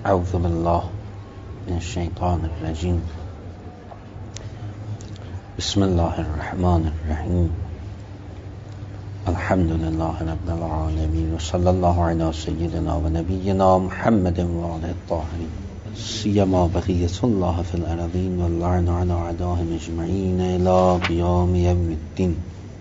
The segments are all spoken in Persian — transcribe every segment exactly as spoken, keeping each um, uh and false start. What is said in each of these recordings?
اعوذ بالله من الشیطان الرجیم. بسم الله الرحمن الرحیم. الحمد لله رب العالمین و صلی الله علی سیدنا و نبینا محمد و آله الطاهرین سیما بقیة الله فی الارضین و اللعن علی اعدائهم اجمعین الی قیام یوم الدین.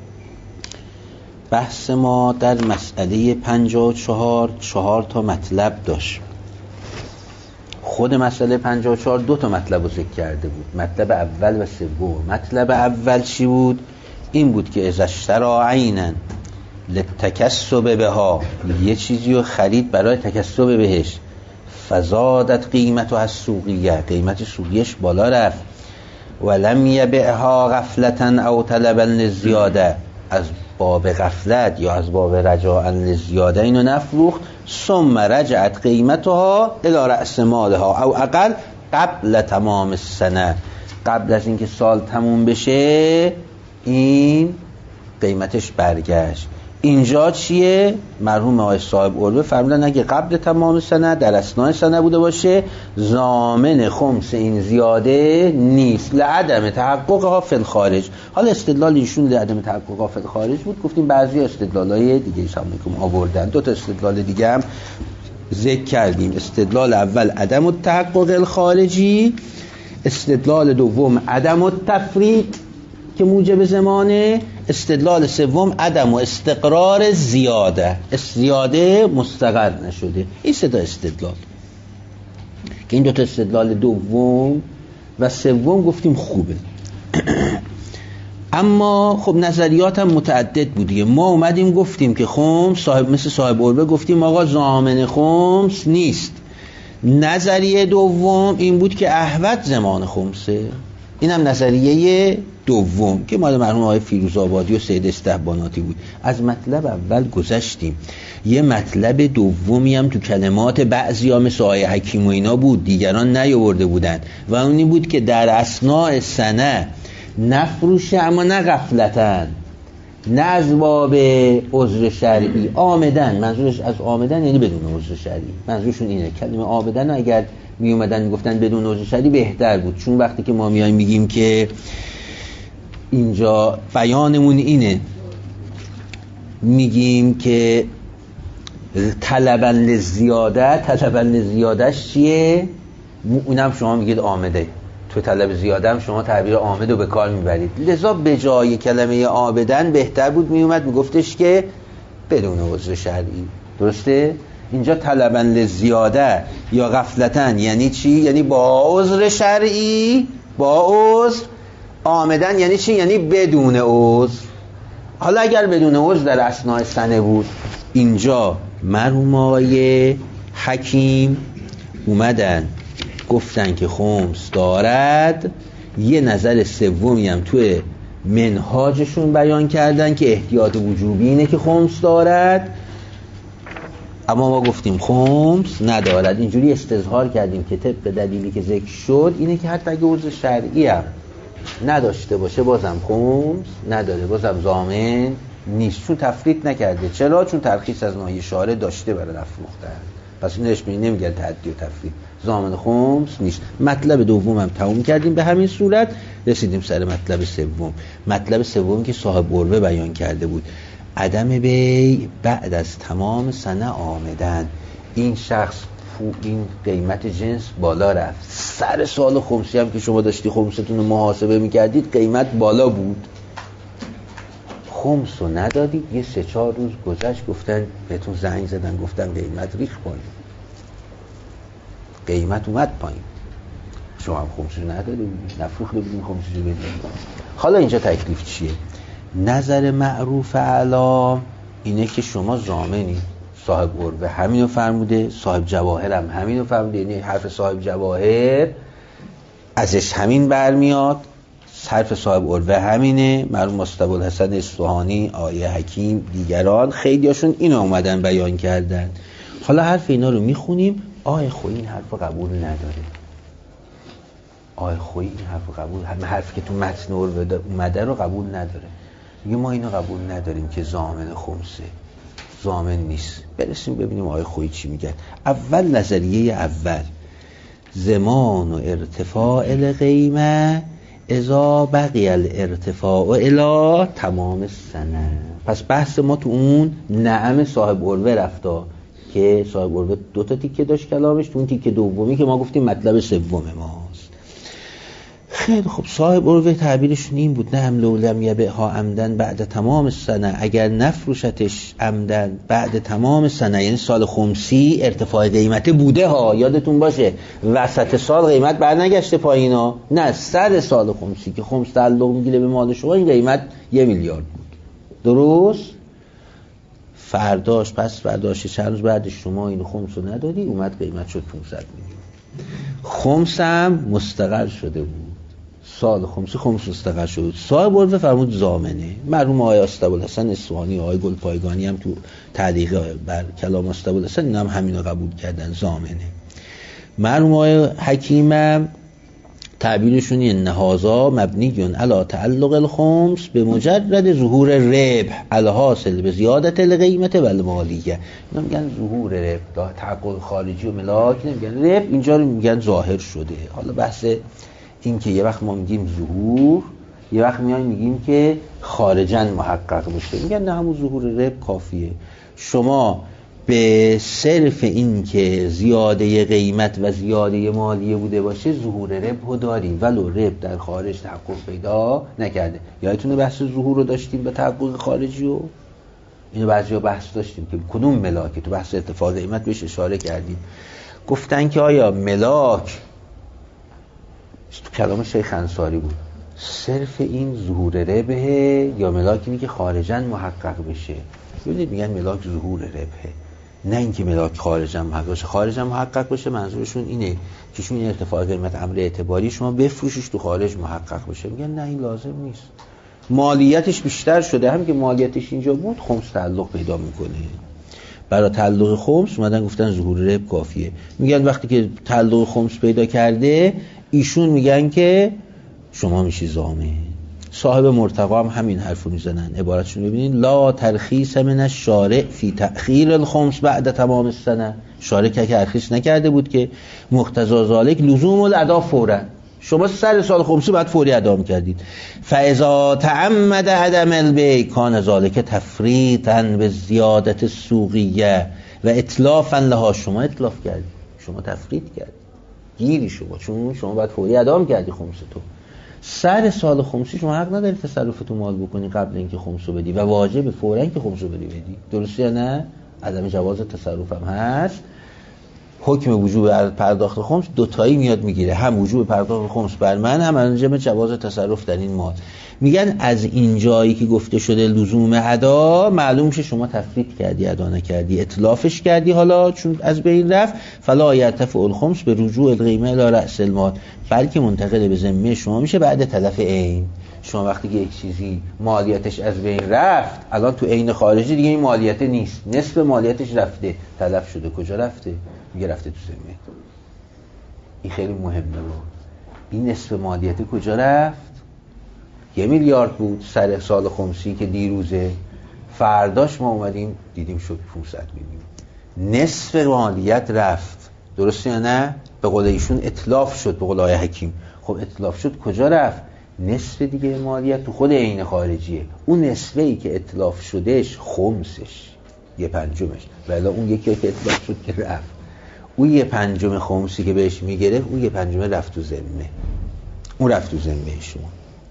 بحث ما در مسئله پنجاه و چهار چهار تا مطلب داشت. خود مسئله پنجاه و چهار دو تا مطلب رو ذکر کرده بود، مطلب اول و سوم. مطلب اول چی بود؟ این بود که اذا اشتری عینا للتکسب بها، یه چیزی رو خرید برای تکسب بهش، فزادت قیمت و از سوقیه، قیمت سوقیش بالا رفت، ولم یبعها غفلتا او طلبا للزیاده، از باب غفلت یا از باب رجاء للزیاده اینو نفروخت، ثم رجعت قیمتها الى رأس مالها او اقل قبل تمام السنه، قبل از اینکه سال تموم بشه این قیمتش برگشت. اینجا چیه؟ مرحوم آقای صاحب عروه فرمودن اگه قبل تمام سنه در اثناء سنه بوده باشه ضامن خمس این زیاده نیست، لعدم تحققها فی الخارج. حالا استدلال ایشون لعدم تحققها فی الخارج بود، گفتیم بعضی استدلالای دیگه سلام آوردن، دو تا استدلال دیگه هم ذکر کردیم. استدلال اول عدم التحقق الخارجی، استدلال دوم عدم التفریق که موجب زمانه، استدلال سوم عدم و استقرار زیاده، زیاده مستقر نشده. این سه تا استدلال که این دو تا استدلال دوم و سوم گفتیم خوبه. اما خب نظریات هم متعدد بودیه. ما اومدیم گفتیم که خمس صاحب مثل صاحب عربه گفتیم آقا ضامن خمس نیست. نظریه دوم این بود که احوط زمان خمسه. این هم نظریه دوم که مال مرحوم آقای فیروزآبادی و سید استحباناتی بود. از مطلب اول گذشتیم. یه مطلب دومی هم تو کلمات بعضی ها مثل آقای حکیم و اینا بود، دیگران نیاورده بودن، و اونی بود که در اثناء سنه نفروشه اما نه غفلتن، نه از باب عذر شرعی، آمدن. منظورش از آمدن یعنی بدون عذر شرعی، منظورشون اینه. کلمه آمدن اگر می اومدن میگفتن بدون عذر شرعی بهتر بود، چون وقتی که ما میایم میگیم که اینجا بیانمون اینه، میگیم که طلبا للزیاده، طلبا للزیادهش چیه؟ اونم شما میگید آمده، تو طلب زیاده هم شما تعبیر آمد رو به کار میبرید، لذا به جای کلمه آمدن بهتر بود میومد میگفتش که بدون عذر شرعی. درسته؟ اینجا طلبا للزیاده یا غفلتن یعنی چی؟ یعنی با عذر شرعی، با عذر. آمدن یعنی چی؟ یعنی بدون عذر. حالا اگر بدون عذر در اثناء سنه بود، اینجا مرحوم آقای حکیم اومدن گفتن که خمس دارد. یه نظر سومی هم توی منهاجشون بیان کردن که احتیاط وجوبی اینه که خمس دارد، اما ما گفتیم خمس ندارد. اینجوری استظهار کردیم که طبق دلیلی که ذکر شد اینه که حتی اگه عذر شرعی هم نداشته باشه بازم خمس نداره، بازم ضامن نیست، چون تفریط نکرده. چرا؟ چون ترخیص از ناحیه شارع داشته برای نفروختن، پس اینش نمیگن تعدی و تفریط، ضامن خمس نیست. مطلب دوم هم تموم کردیم. به همین صورت رسیدیم سر مطلب سوم. مطلب سوم که صاحب عروه بیان کرده بود، عدم بی بعد از تمام سنه آمدن. این شخص این قیمت جنس بالا رفت، سر سال خمسی هم که شما داشتی خمستون رو محاسبه میکردید قیمت بالا بود، خمس رو ندادید، یه سه چهار روز گذشت گفتن بهتون زنگ زدن گفتن قیمت ریخ پایین، قیمت اومد پایین، شما هم خمس رو ندادید، نفروخته بودیم خمس رو بدید. حالا اینجا تکلیف چیه؟ نظر معروف اعلی اینه که شما ضامنی. صاحب عروه همینو فرموده، صاحب جواهر هم همینو فرموده، یعنی حرف صاحب جواهر ازش همین برمیاد، حرف صاحب عروه همینه. مرحوم مصطفی الحسن اصفهانی، آیه حکیم، دیگران خیلیاشون اینو اومدن بیان کردن. حالا حرف اینا رو میخونیم. آیه خویی این حرف قبول نداره. آیه خویی این حرف قبول، همه حرفی که تو متن عروه اومده رو قبول نداره. میگه ما اینو قبول نداریم که ضامن خمسه. ضامن نیست. برسیم ببینیم آقای خویی چی میگن. اول نظریه اول زمان و ارتفاع القیمه اذا بقی الارتفاع الی تمام السنه. پس بحث ما تو اون نعم صاحب عروه رفتا که صاحب عروه دو تا تیکه داشت کلامش، تو اون تیکه دومی که ما گفتیم مطلب سوم ماست. خیلی خب صاحب عروه تعبیرشون این بود نعم لو لم یبعها عمدن بعد تمام السنه، اگر نفروشتش عمدن بعد تمام سنه، یعنی سال خمسی ارتفاع قیمت بوده ها، یادتون باشه وسط سال قیمت برنگشته پایینا، نه سر سال خمسی که خمس تعلق میگیره به مال شما این قیمت یه میلیارد بود، درست؟ فرداش پس فرداش چند روز بعدش شما اینو خمس رو ندادی، اومد قیمت شد پانصد میلیون. خمس هم مستقر شده بود، سال خمسی خمس مستقر شد. صاحب عروه فرمود ضامنه. مرحوم آقای اسطاب‌الحسن اصفهانی، آقای گلپایگانی هم تو تعلیق بر کلام اسطاب‌الحسن اینا هم همینو قبول کردن، ضامنه. مرحوم آقای حکیم هم تعبیرشون این نهازا مبنیون علی تعلق الخمس به مجرد ظهور ربح الحاصل به زیادت القیمت و المالیه. اینا میگن ظهور ربح، تحقق خارجی و ملاک نمیگن ربح، اینجا رو میگن ظاهر شده. حالا بحث این که یه وقت ما میگیم ظهور، یه وقت میایم میگیم که خارجاً محقق بشه، میگن نه همون ظهور ربح کافیه. شما به صرف این که زیاده قیمت و زیاده مالیه بوده باشه ظهور ربح رو داریم، ولو ربح در خارج تحقق پیدا نکرده. یادتونه بحث ظهور رو داشتیم به تحقق خارجی و اینو بعضیا بحث داشتیم که کدوم ملاک، تو بحث ارتفاع قیمت بهش اشاره کردیم. گفتن که آیا ملاک، تو کلام شیخ انصاری بود، صرف این ظهور ربحه یا ملاکی که خارجاً محقق بشه؟ ببینید میگن ملاک ظهور ربحه، نه اینکه ملاک خارجاً محقق بشه. خارجاً محقق بشه منظورشون اینه که شما این ارتفاع قیمت امر اعتباری شما بفروشیش تو خارج محقق بشه. میگن نه این لازم نیست، مالیتش بیشتر شده، هم که مالیتش اینجا بود خمس تعلق پیدا میکنه. برای تعلق خمس اومدن گفتن ظهور ربح کافیه. میگن وقتی که تعلق خمس پیدا کرده ایشون میگن که شما میشی ضامن. صاحب مرتقا هم همین حرفو میزنن، عبارتشون ببینین لا ترخیص من الشارع فی تأخیر الخمس بعد تمام السنه. شارع که ترخیص نکرده بود که مقتضا ذالک لزوم الادا فورا، شما سر سال خمسی بعد فوری ادا میکردید. فاذا تعمد عدم البیع کان ذالک تفریطا به زیادت السوقیه و اتلافا لها. شما اتلاف کردید، شما تفریط کردید، گیری شما، چون شما باید فوری ادا می‌کردی خمستو. سر سال خمسی شما حق نداری تصرفتو مال بکنی قبل اینکه خمسو بدی و واجب فوراً که خمسو بدی بدی. درسته یا نه؟ عدم جواز تصرف هم هست. حکم وجوب پرداخت خمس دوتایی میاد میگیره، هم وجوب پرداخت خمس بر من، هم انجام جواز تصرف در این مال. میگن از این جایی که گفته شده لزوم ادا، معلوم شه شما تفریط کردی، ادا نکردی، اتلافش کردی، حالا چون از بین رفت فلا یرتفع الخمس به رجوع القیمه الی رأس المال، بلکه منتقل به ذمه شما میشه بعد تلف عین. شما وقتی که یک چیزی مالیاتش از بین رفت، الان تو عین خارجی دیگه این مالیات نیست، نصف مالیاتش رفته، تلف شده. کجا رفته؟ میگه رفته تو ذمه. این خیلی مهمه بود. این نصف مالیات کجا رفت؟ یه میلیارد بود سر سال خمسی که دیروزه، فرداش ما اومدیم دیدیم شد پانصد میلیون. نصف مالیت رفت، درسته یا نه؟ به قول ایشون اتلاف شد، به قول آقای حکیم. خب اتلاف شد کجا رفت؟ نصف دیگه مالیت تو خود عین خارجیه. اون نصفه ای که اتلاف شدهش خمسش، یه پنجمش، ولی اون یکی که اتلاف شد که رفت، اون یه پنجم خمسی که بهش میگرفت، اون یه پنجم رفت تو ذمه، اون رفت تو ذمه شما.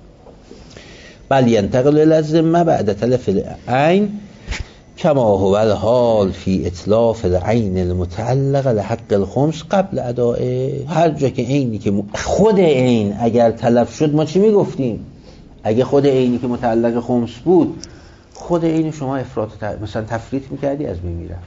بل ینتقل الی الذمه بعد تلف العین کما هو الحال فی اتلاف العین المتعلق لحق الخمس قبل ادائه. هر جا که عینی که خود عین اگر تلف شد، ما چی میگفتیم؟ اگه خود عینی که متعلق خمس بود، خود عین شما افراط مثلا تفریط میکردی، از بین میرفت.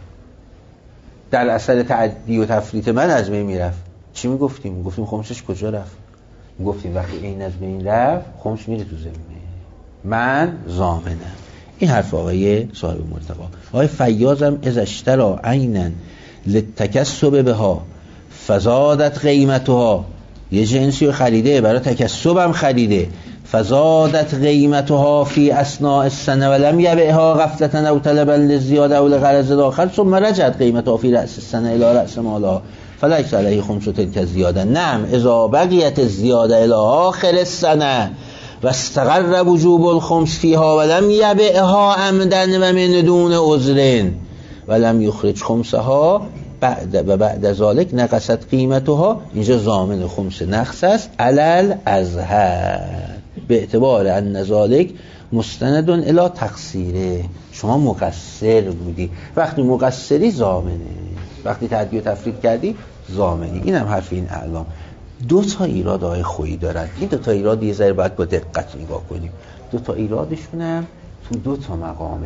در اثر تعدی و تفریط من از بین میرفت. چی میگفتیم؟ میگفتیم خمسش کجا رفت؟ میگفتیم وقتی عین از بین رفت خمس میره تو ذمه، من ضامنم. این حرف آقای صاحب مرتقا. آقای فیاضم از اشترا عینا للتکسب بها فزادت قیمتها، یه جنسی رو خریده برای تکسب هم خریده، فزادت قیمتها فی اثناء السنه ولم یبعها غفلة او طلبا للزیاده او لغرض آخر ثم رجعت قیمتها فی رأس السنه الی رأس مالها فلیس علیه خمس تلک الزیاده. نعم اذا بقیت الزیاده الی آخر السنه و استقر وجوب الخمس فیها ولم یبعها عمدا و من دون عذر ولم یخرج خمسها بعد و بعد ذالک نقصت قیمتها. اینجا ضامن خمس نقص است علل ازهر به اعتبار ان ذالک مستند الی تقصیره. شما مقصر بودی، وقتی مقصری ضامنه، وقتی تعدی و تفرید کردی ضامنی. این هم حرف این اعلام. دو تا ایراد آقای خویی دارن. این دو تا ایراد یه ذره باید با دقت نگاه کنیم. دو تا ایرادشون هم تو دو تا مقامه.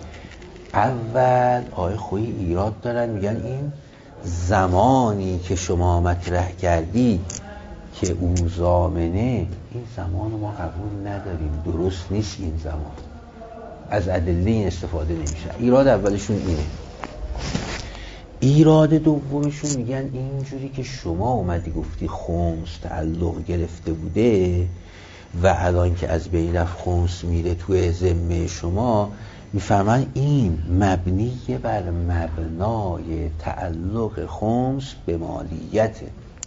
اول آقای خویی ایراد دارن، میگن این زمانی که شما مطرح کردی که او ضامنه، این زمان ما قبول نداریم، درست نیست این زمان، از ادله این استفاده نمیشه. ایراد اولشون اینه. ایراد دومشون میگن اینجوری که شما اومدی گفتی خمس تعلق گرفته بوده و الان که از بین رفت خمس میره توی ذمه شما، میفهمن این مبنی بر مبنای تعلق خمس به مالیته.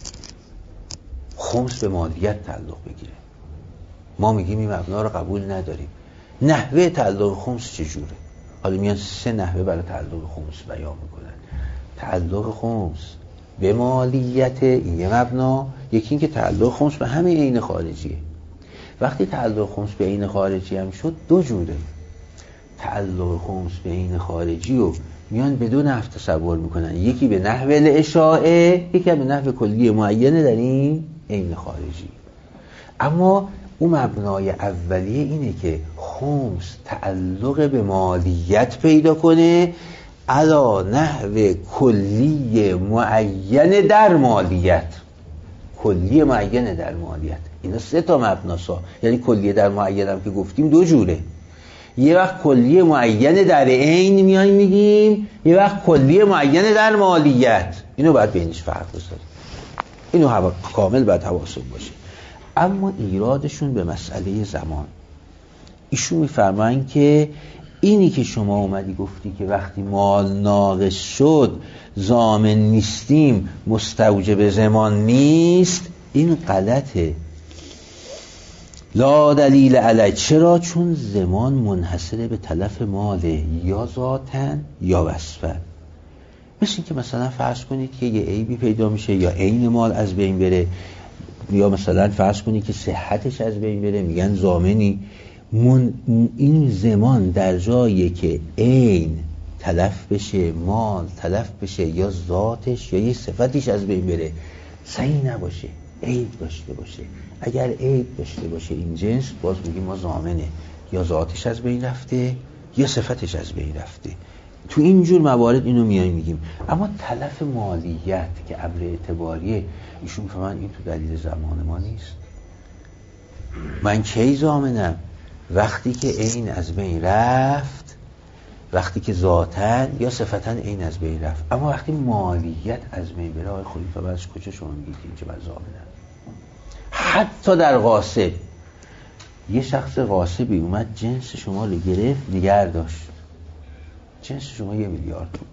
خمس به مالیت تعلق بگیره. ما میگیم این مبنا رو قبول نداریم. نحوه تعلق خمس چجوره؟ حالا میان سه نحوه برای تعلق خمس بیان میکنن. تعلق خمس به مالیت، این یه مبنا. یکی این که تعلق خمس به همه عین خارجیه. وقتی تعلق خمس به عین خارجی هم شد دو جوره. تعلق خمس به عین خارجی رو میان به دو نحو تصور میکنن، یکی به نحو الاشاعه، یکی به نحو کلی معینه در این عین خارجی. اما اون مبنای اولیه اینه که خمس تعلق به مالیت پیدا کنه علا نحو کلی معین در مالیت. کلی معین در مالیت، اینا سه تا مبناسا. یعنی کلی در معین هم که گفتیم دو جوره. یه وقت کلی معین در عین میایم میگیم، یه وقت کلی معین در مالیت. اینو باید بینش فرق بذاریم. اینو هوا کامل باید حواستون باشه. اما ایرادشون به مسئله زمان. ایشون میفرمایند که اینی که شما اومدی گفتی که وقتی مال ناقص شد ضامن نیستیم، مستوجب زمان نیست، این غلطه. لا دلیل علی. چرا؟ چون زمان منحصر به تلف ماله، یا ذاتن یا وصفن. مثل این که مثلا فرض کنید که یه عیبی پیدا میشه یا عین مال از بین بره، یا مثلا فرض کنید که صحتش از بین بره، میگن ضامنی. من این زمان در جایی که عین تلف بشه، مال تلف بشه، یا ذاتش یا یه صفتش از بین بره، صحیح نباشه، عیب داشته باشه. اگر عیب داشته باشه این جنس، باز میگیم ما ضامنه، یا ذاتش از بین رفته یا صفتش از بین رفته. تو اینجور موارد اینو میایم میگیم. اما تلف مالیت که امر اعتباریه، ایشون فهمن این تو دلیل زمان ما نیست. من کی ضامنم؟ وقتی که عین از بین رفت، وقتی که ذاتن یا صفتن عین از بین رفت. اما وقتی مالیت از بین بره، آقای خودی تا بعدش کجا شما میگید که اینجا من ضامنم؟ حتی در غاصب، یه شخص غاصبی اومد جنس شما رو گرفت نگه داشت، جنس شما یه میلیارد بود،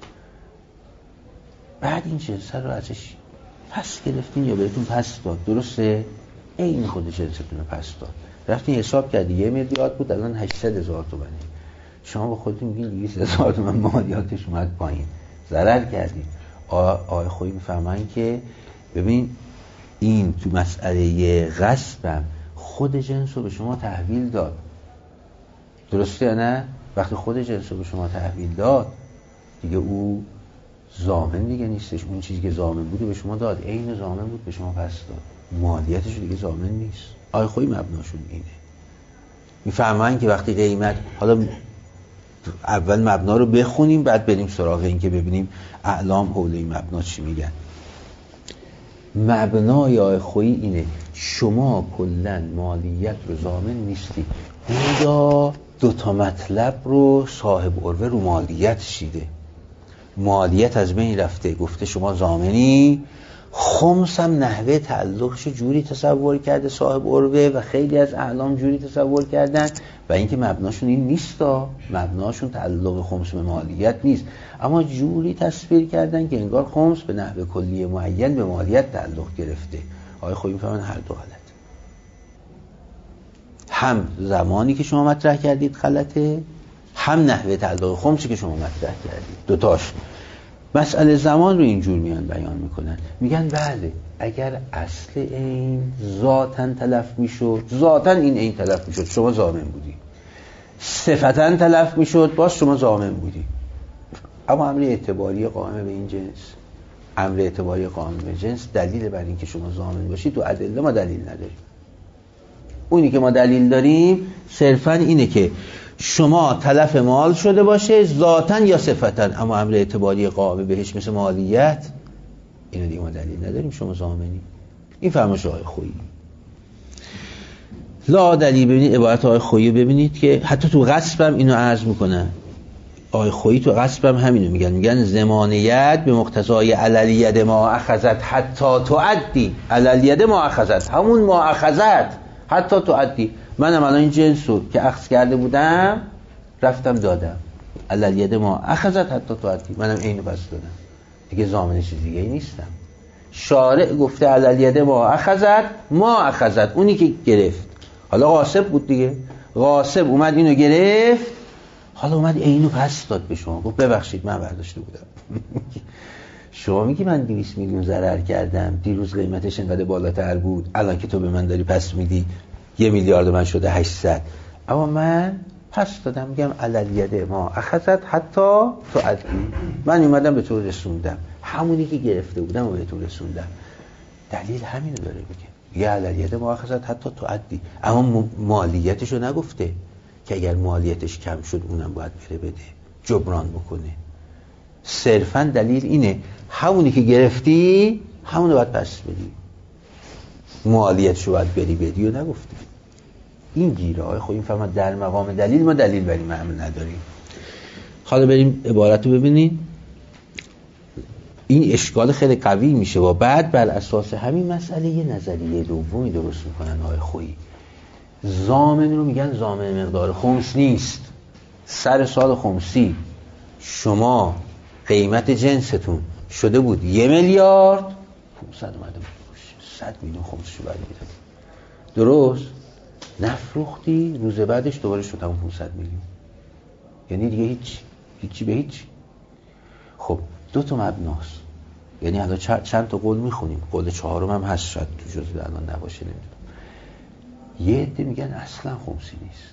بعد این جنس رو ازش پس گرفتین یا بهتون پس داد، درسته؟ این خود جنستون رو پس داد، رفتین حساب کردی یه میلیارد بود، الان هشتصد هزار تومانه. شما با خودتون میگین دویست هزار تومان مالیاتش اومد پایین، ضرر کردین. آقای خویی میفهمن که ببین این تو مسئله غصبم خود جنس رو به شما تحویل داد، درسته یا نه؟ وقتی خود جنس رو به شما تحویل داد دیگه او ضامن دیگه نیستش. اون چیزی که ضامن بوده به شما داد، عین ضامن بود به شما پس داد، مالیتش دیگه ضامن نیست. آقای خویی مبناشون اینه. میفهمن که وقتی قیمت، حالا اول مبنا رو بخونیم بعد بریم سراغ این که ببینیم اعلام حول این مبنا چی میگن. مبنای آقای خویی اینه، شما کلن مالیت رو ضامن نیستی. اینجا دو تا مطلب رو صاحب عروه رو مالیت شیده. مالیت از بین رفته، گفته شما ضامنی، خمس هم نحوه تعلقش جوری تصور کرده صاحب عروه و خیلی از اعلام جوری تصور کردن و اینکه مبناشون این نیستا، مبناشون تعلق خمس به مالیت نیست، اما جوری تصویر کردن که انگار خمس به نحوه کلی معین به مالیت تعلق گرفته. آقای خویی میفهمن هر دو حالت، هم زمانی که شما مطرح کردید غلطه، هم نحوه تعلق خمسی که شما مطرح کردید، دوتاش. مسئله زمان رو اینجور میان بیان میکنن، میگن بله اگر اصل این ذاتن تلف میشد، ذاتن این این تلف میشد، شما ضامن بودی، صفتن تلف میشد، باز شما ضامن بودی، اما امر اعتباری قائم به این جنس، امر اعتباری قائم به جنس دلیل بر این که شما ضامن باشید تو ادله ما دلیل نداریم. اونی که ما دلیل داریم صرفا اینه که شما تلف مال شده باشه ذاتن یا صفتن، اما امر اعتباری قائم بهش مثل مالیت اینو دیگه ما دلیل نداریم، شما ضامنی. این فرمایش آقای خویی. لا دلیل. ببینید عبارت آقای خویی ببینید که حتی تو غصب هم اینو عرض میکنن. آقای خویی تو غصب هم همینو میگن، میگن زمانیت به مقتضای عللیت ما اخذت حتی تعدی. عللیت ما اخذت همون ما اخذت حتی تعدی. منم الان این جنس رو که اخذ کرده بودم رفتم دادم، عللیت ما اخذت حتی تعدی، منم اینو پس دادم، دیگه ضامن چیز دیگه ای نیستم. شارع گفته عللیت ما اخذت، ما اخذت اونی که گرفت، حالا غاصب بود دیگه، غاصب اومد اینو گرفت، حالا اومد اینو پس داد به شما، گفت ببخشید من برداشته بودم. شما میگی من دویست میلیون ضرر کردم، دیروز قیمتش انقدر بالاتر بود، الان که تو به من داری پس میدی یه میلیارد من شده هشتصد، اما من پس دادم، میگم عللیت ما اخذت حتی تعدی، من اومدم به تو رسوندم، همونی که گرفته بودم و به تو رسوندم. دلیل همینو داره میگه، یه عللیت ما اخذت حتی تعدی، اما مالیتشو نگفته که اگر مالیتش کم شد اونم باید بره بده، جبران بکنه. صرفا دلیل اینه همونی که گرفتی همونو باید پس بدی، مالیتشو باید بری بدی و نگفتی. این گیره های خود این فهمت در مقام دلیل ما دلیل بریم عمل نداریم. حالا بریم عبارت رو ببینید. این اشکال خیلی قوی میشه و بعد بر اساس همین مسئله یه نظریه دومی درست میکنن آقای خویی. ضامن رو میگن ضامن مقدار خمس نیست. سر سال خمسی شما قیمت جنستون شده بود یه میلیارد، پونصد اومده بود صد میلیون خمسشو برمی‌داد، درست؟ نفروختی، روز بعدش دوباره شد همون پونصد میلیون، یعنی دیگه هیچ هیچی به هیچ. خب دو تا مبناست، یعنی حالا چند تا قول میخونیم، قول چهارم هم هست شاید تو جزء الان نباشه نمیدونم. یه عده میگن اصلا خمسی نیست،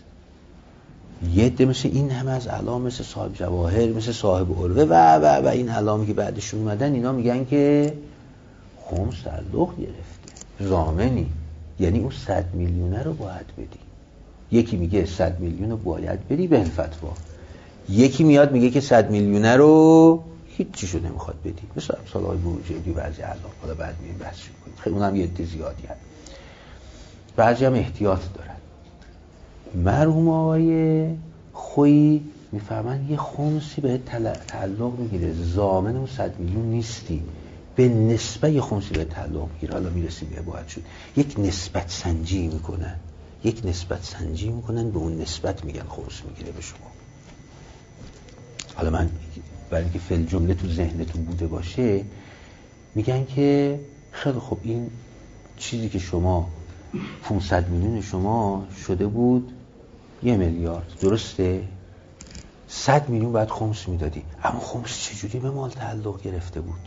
یه عده مثل این همه از علام، مثل صاحب جواهر، مثل صاحب عروه و و و این علامی که بعدشون اومدن، اینا میگن که خمس تعلق گرفته، ضامنی، یعنی اون صد میلیونه رو باید بدی. یکی میگه صد میلیون رو باید بدی به الفتوا، یکی میاد میگه که صد میلیونه رو هیچ چیشو نمیخواد بدی، مثل امثال های بروجردی و بعضی علام. حالا بعد میریم بحث کنیم، خیلی اونم یه عده زیادی هست. بعضی هم احتیاط دارن. مرحوم آقای خویی میفهمن یه خمسی به تعلق میگیره، ضامن اون صد میلیون نیستی، به نسبت یه خمسی به تعلق میگیره. حالا میرسیم به عبارت شد، یک نسبت سنجی میکنن، یک نسبت سنجی میکنن، به اون نسبت میگن خمس میگیره به شما. حالا من برای اینکه فعل جمله تو ذهنتون بوده باشه میگن که خیلی خب این چیزی که شما پونصد میلیون شما شده بود یه میلیارد، درسته؟ صد میلیون بعد خمس میدادی، اما خمس چجوری به مال تعلق گرفته بود؟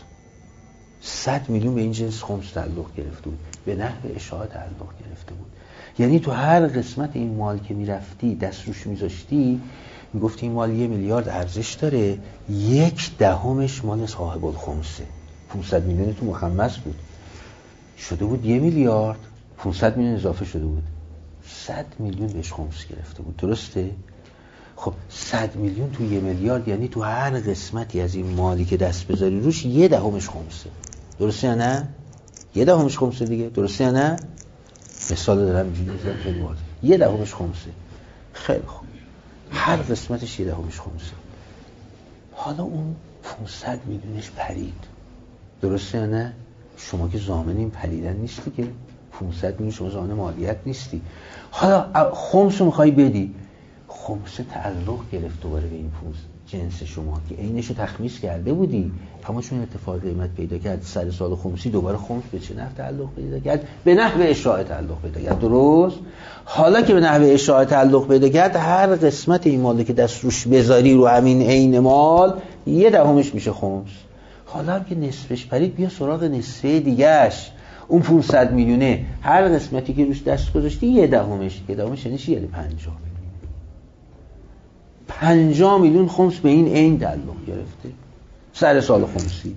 صد میلیون به این جنس خمس تعلق گرفته بود، به نحو اشاعه تعلق گرفته بود. یعنی تو هر قسمت این مال که میرفتی دست روش میذاشتی، میگفتی این مال یه میلیارد ارزش داره، یک دهمش مال صاحب الخمسه. پونصد میلیون تو مخمس بود، شده بود یه میلیارد، پونصد میلیون اضافه شده بود، صد میلیون بهش خمس گرفته بود، درسته؟ خب صد میلیون تو یه میلیارد، یعنی تو هر قسمتی از این مالی که دست بذاری روش یه دهمش خمسه، درسته یا نه؟ یه دهمش خمسه دیگه، درسته یا نه؟ مثال دارم اینجوری میزنم خیلی واضحه، یه دهمش خمسه. خیلی خوب، هر قسمتش یه دهمش خمسه. حالا اون پونصد میلیونش پرید، درسته یا نه؟ شما که ضامن این پریدن نیستی که پانصد میلیون شما ضامن مالیت نیستی. حالا خمس رو میخوای بدی، خمس تعلق گرفت دوباره به این پونز جنس شما که عینش رو تخمیس کرده بودی، اما چون ارتفاع قیمت پیدا کرد سر سال خمسی دوباره خمس به چه نحو تعلق پیدا کرد؟ به نحو اشاعه تعلق پیدا کرد. درست؟ حالا که به نحو اشاعه تعلق پیدا کرد، هر قسمت این مال که دست روش بذاری رو همین عین مال یه دهمش میشه خمس. حالا هم که نصفش پرید، بیا سراغ نصفه دیگهش، اون پانصد میلیونه هر قسمتی که روش دست گذاشتی یه دهمش، یه دهمش یعنی چی؟ یعنی پنجاه میلیون. پنجاه میلیون خمس به این عین تعلق گرفته سر سال خمسی.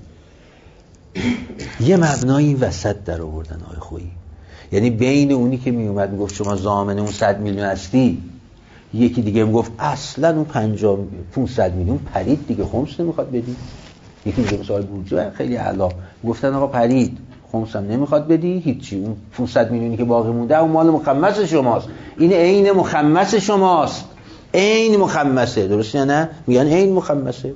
یه مبنایی وسط در آوردن آقای خویی، یعنی بین اونی که می اومد میگفت شما ضامن اون صد میلیون هستی، یکی دیگه میگفت اصلا اون پنجاه پانصد میلیون پرید دیگه خمس نمیخواد بدی. یکی دیگه مثال بورجوه خیلی اعلی گفتن آقا پرید خمس هم نمیخواد بدی، هیچی، اون پانصد میلیونی که باقی مونده اون مال مخمس شماست، این عین مخمس شماست، عین مخمسه. درسته یا نه؟ میگن عین مخمسه.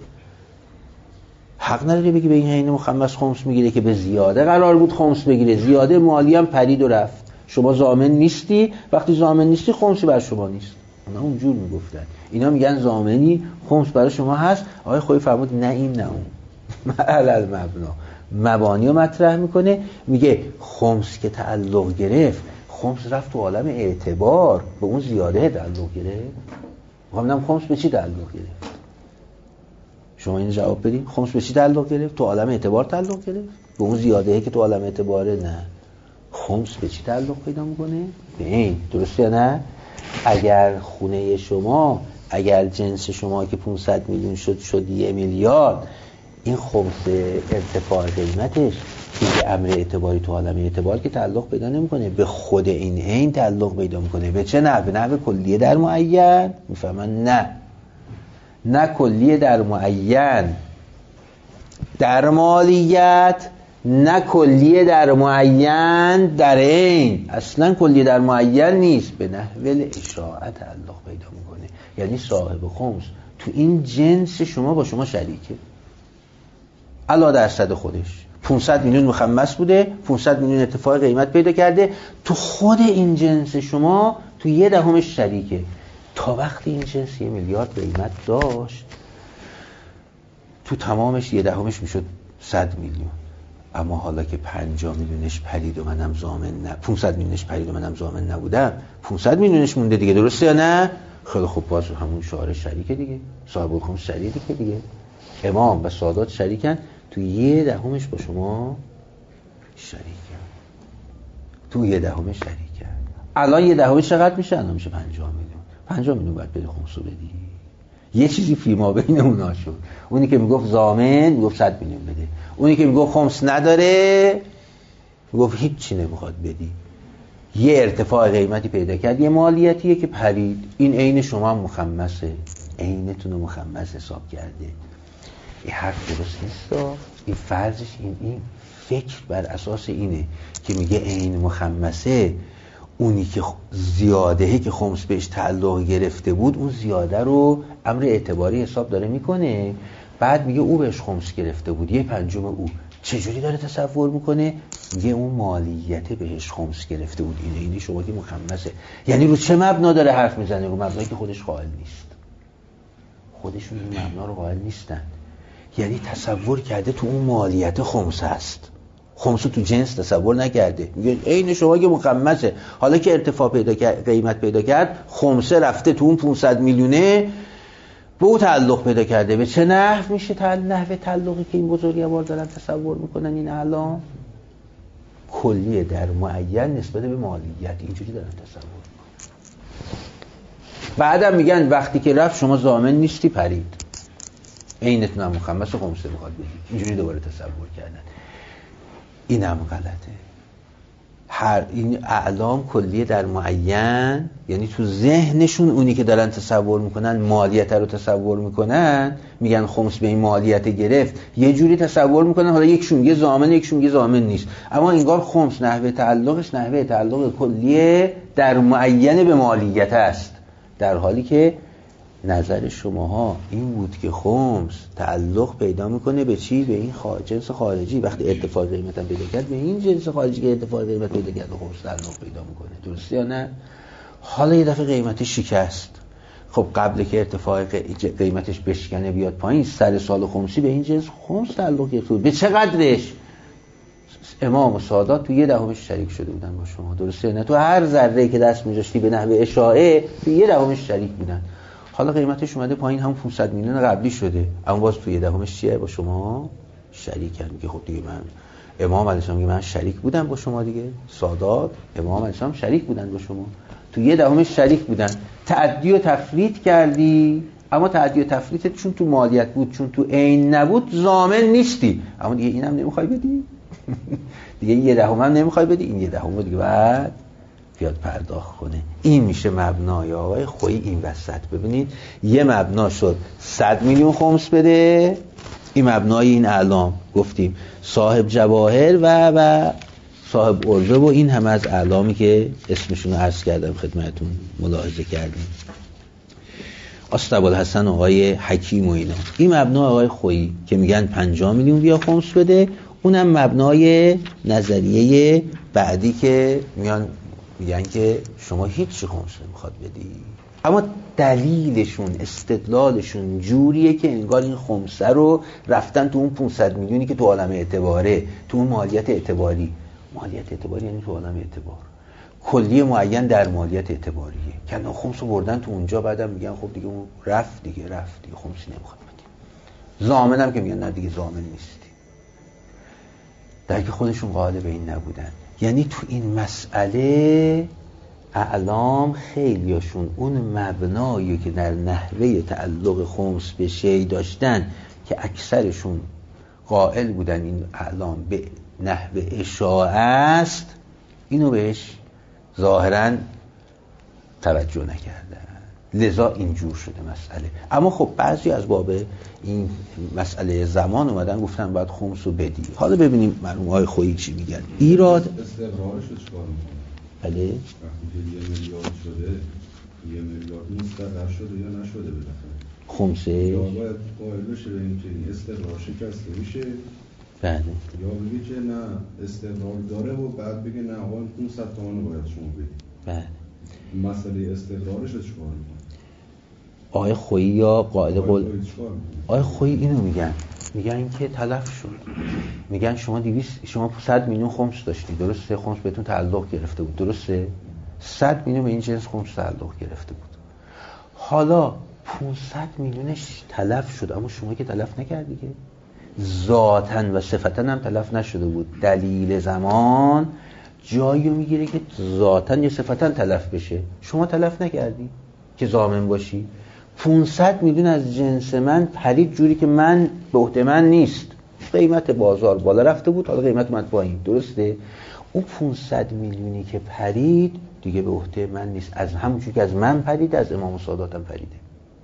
حق نداری بگی به این عین مخمس خمس میگیره که به زیاده قرار بود خمس بگیره، زیاده مالی هم پرید و رفت، شما ضامن نیستی، وقتی ضامن نیستی خمسی بر شما نیست. اونا اونجور میگفتن، اینا میگن ضامنی خمس برای شما هست. آقای خویی فرمود نه این نه اون، علل مبنا مبانی رو مطرح میکنه، میگه خمس که تعلق گرفت، خمس رفت تو عالم اعتبار، به اون زیاده تعلق گرفت. میگم خمس به چی تعلق گرفت؟ شما این جواب بدین. خمس به چی تعلق گرفت؟ تو عالم اعتبار تعلق گرفت؟ به اون زیاده‌ای که تو عالم اعتباره؟ نه. خمس به چی تعلق پیدا میکنه؟ به این. درسته یا نه؟ اگر خونه شما، اگر جنس شما که پانصد میلیون شد شد یه میلیارد، این خمس ارتفاع قیمتش که امر اعتباری تو عالم اعتبار که تعلق پیدا نمیکنه، به خود این عین تعلق پیدا میکنه. به چه نحو؟ به نحو کلیه در معین. میفهمن؟ نه، نه کلیه در معین در مالیت، نه کلیه در معین در عین. اصلا کلیه در معین نیست، به نحو اشاعه تعلق پیدا میکنه. یعنی صاحب خمس تو این جنس شما با شما شریکه علا درصد خودش. پانصد میلیون مخمس بوده، پانصد میلیون ارتفاع قیمت پیدا کرده، تو خود این جنس شما تو یه دهمش شریکه. تا وقتی این جنس یه میلیارد قیمت داشت، تو تمامش یه دهمش میشد صد میلیون. اما حالا که پنجاه میلیونش پرید و منم ضامن نه، پانصد میلیونش پرید و منم ضامن نبودم، پانصد میلیونش مونده دیگه. درسته یا نه؟ خیلی خوب، باز همون شعار شریکه دیگه، صاحب خمس شریکه دیگه. امام و سادات شریکن، تو یه دهمش با شما شریکن، تو یه دهمش شریکن. الان یه دهمش چقدر میشه؟ الان میشه پنجاه میلیون. پنجاه میلیون باید بده خمسو بدی. یه چیزی فیما بین اونا شد. اونی که میگفت ضامن میگفت صد میلیون بده، اونی که میگفت خمس نداره میگفت هیچ چی نمیخواد بدی. یه ارتفاع قیمتی پیدا کرد، یه مالیتیه که پرید، این عین شما هم مخمسه، عینتون رو مخمس حساب کرده. این حرف درست نیست. این فرضش این این فکر بر اساس اینه که میگه عین مخمسه، اونی که زیادهی که خمس بهش تعلق گرفته بود، اون زیاده رو امر اعتباری حساب داره میکنه، بعد میگه او بهش خمس گرفته بود یه پنجم او. چجوری داره تصور میکنه؟ میگه اون مالیت بهش خمس گرفته بود، اینه اینی شما که مخمسه. یعنی رو چه مبنا داره حرف میزنه؟ رو مبنایی که خودش قائل نیست. خودشون این مبنا رو قائل نیستن. یعنی تصور کرده تو اون مالیت خمس هست، خمس تو جنس تصور نکرده. میگه عین شما که مخمسه، حالا که ارتفاع پیدا کرد، قیمت پیدا کرد، خمسه رفته تو اون پانصد میلیونه، به او تعلق پیدا کرده. به چه نحو میشه تعلق؟ نحو تعلقی که این بزرگوار دارن تصور میکنن این الان کلیه در معین نسبت به مالیت، اینجوری دارن تصور میکنن. بعدم میگن وقتی که رفت شما ضامن نیستی پرید، عینتون هم مخمس و خمسه میخواد بدید. اینجوری دوباره تصور کردن. این هم غلطه. هر این اعلام کلیه در معین، یعنی تو ذهنشون اونی که دارن تصور میکنن مالیت رو تصور میکنن، میگن خمس به این مالیت گرفت، یه جوری تصور میکنن حالا یکشون میگه ضامن یکشون میگه ضامن نیست، اما انگار خمس نحوه تعلقش نحوه تعلق کلیه در معین به مالیت است، در حالی که نظر شماها این بود که خمس تعلق پیدا میکنه به چی؟ به این خارج جنس خارجی. وقتی ارتفاع قیمت هم پیدا کرد به این جنس خارجی که ارتفاع قیمت پیدا کرد و خمس تعلق پیدا میکنه. درسته یا نه؟ حالا یه دفعه قیمتش شکست. خب قبل که ارتفاع قیمتش بشکنه بیاد پایین، سر سال خمسی به این جنس خمس تعلق گرفته بود. به چه قدرش؟ امام و سادات تو یه دهمش شریک شده بودن با شما. درسته نه؟ تو هر ذره که دست می‌ذاشتی به نحو اشاعه تو یه دهمش شریک بودن. حالا قیمتش اومده پایین، هم پانصد میلیون قبلی شده، اما باز تو یه دهمش چیه؟ با شما شریکن. میگه خب دیگه من امام علیه السلام میگه من شریک بودم با شما دیگه، سادات امام علیه السلام شریک بودن با شما، تو یه دهمش شریک بودن. تعدی و تفریط کردی، اما تعدی و تفریطت چون تو مالیت بود، چون تو عین نبود، ضامن نیستی. اما دیگه اینم نمیخوای بدی دیگه یه دهم هم نمیخوای بدی، این یه دهم دیگه بعد بیاد پرداخت کنه. این میشه مبنای آقای خویی این وسط. ببینید یه مبنا شد صد میلیون خمس بده، این مبنای این اعلام گفتیم صاحب جواهر و و صاحب عربه و این همه از اعلامی که اسمشون رو عرض کردم خدمتون ملاحظه کردیم. آستابالحسن آقای حکیم و اینا. این مبنا آقای خویی که میگن پنجاه میلیون بیا خمس بده، اونم مبنای نظریه بعدی که میان میگن که شما هیچ خمس نمیخواد بدی. اما دلیلشون استدلالشون جوریه که انگار این خمسه رو رفتن تو اون پانصد میلیونی که تو عالم اعتباره، تو اون مالیت اعتباری. مالیت اعتباری یعنی تو عالم اعتبار کلی معین در مالیت اعتباریه که اون خمس رو بردن تو اونجا، بعدم میگن خب دیگه اون رفت دیگه رفت دیگه خمسی نمیخواد بدیم. ضامنم که میگن نه دیگه ضامن نیستی، در که خودشون قائل به این نبودن. یعنی تو این مسئله اعلام خیلیاشون اون مبنایی که در نحوه تعلق خمس به شیء داشتن که اکثرشون قائل بودن این اعلام به نحوه اشاعه است، اینو بهش ظاهراً توجه نکردن، لذا اینجور شده مسئله. اما خب بعضی از باب این مسئله زمان اومدن گفتن باید خمس رو بدی. حالا ببینیم مرحوم های خویی چی میگن. ایراد استقرارش رو چکار میکنه؟ بله وقتی که یه میلیارد شده، یه میلیارد مستقر شده یا نشده بالاخره خمسه یا باید قائل بشه به این که این استقرار شکسته میشه، بله، یا بگی که نه استقرار داره و بعد بگه نه آقا این پانصد تومن باید شما بدید. بله. مسئله استقرارش رو چکار میکنه؟ آقای خویی یا قائل قول آقای خویی اینو میگن، میگن که تلف شد. میگن شما دویست شما صد میلیون خمس داشتی، درسته؟ خمس بهتون تعلق گرفته بود، درسته؟ صد میلیون به این جنس خمس تعلق گرفته بود. حالا پانصد میلیونش تلف شد، اما شما که تلف نکردی که، ذاتاً و صفتاً هم تلف نشده بود. دلیل زمان جایی رو میگیره که ذاتاً یا صفتاً تلف بشه. شما تلف نکردی که ضامن باشی. پانصد میلیون از جنس من پرید جوری که من به عهده من نیست. قیمت بازار بالا رفته بود، حالا قیمت اومد پایین، درسته؟ اون پانصد میلیونی که پرید دیگه به عهده من نیست. از همونجوری که از من پرید، از امام سادات هم پریده.